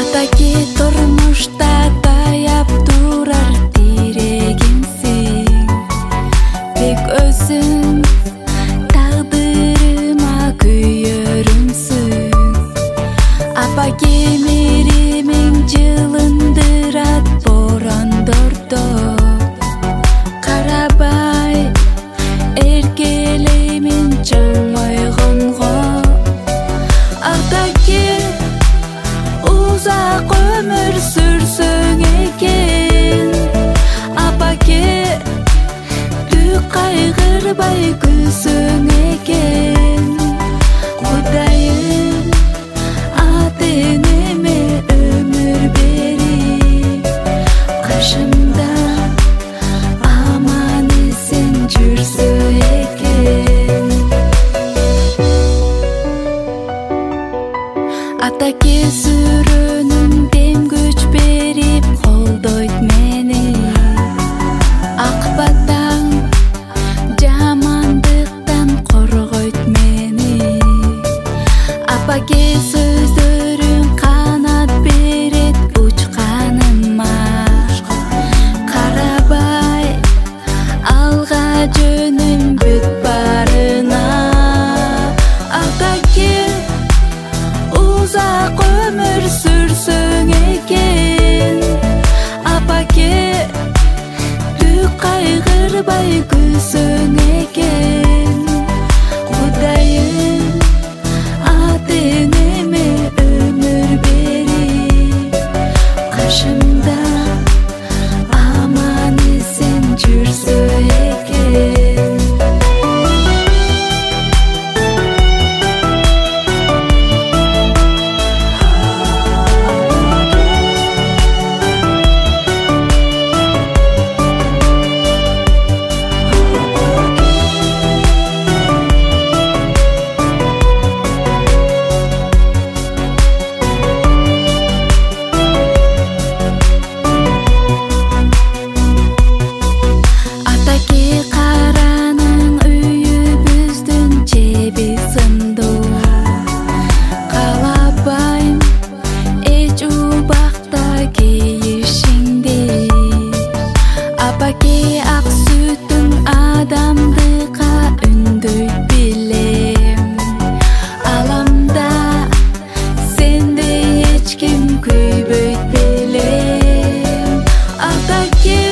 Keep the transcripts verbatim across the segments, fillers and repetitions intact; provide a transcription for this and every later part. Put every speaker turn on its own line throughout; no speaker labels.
Атаки турмушта таяп турар тирегимсиң, тек өзүң тагдырыма күйөрүмсүң. Апа кемиримиң жылындырат борондордо, карабай эркелеймин чоң ойгонго. Атаки uzak ömür sürsün eken, apake tük kaygırbay gülsün eken. Kudayım adeneme ömür berip, karşımda aman esen жүрсün eken. Атаке сүрөнүң дем күч берип колдойт мени, ак батаң жамандыктан коргойт мени. Апаке сөздөрүң канат берет учканыма, карабай алга жөнүм бүт барына. Атаке uzak ömür sürsün eken, apake tük kaygırbay gülsün eken. Kudayım adeneme ömür berip, karşımda aman esen жүрсün eken. Апаке ак сүтүң адамдыкка үндөйт билем, аламда сендей эч ким күйбөйт билем. Атаке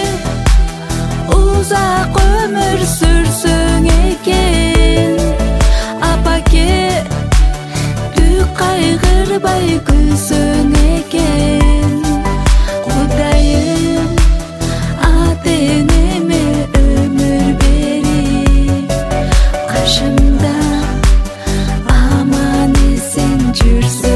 uzak ömür sürsün eken, апаке tük kaygırbay gülsün eken. Kudayım adeneme ömür berip, karşımda aman esen жүрсün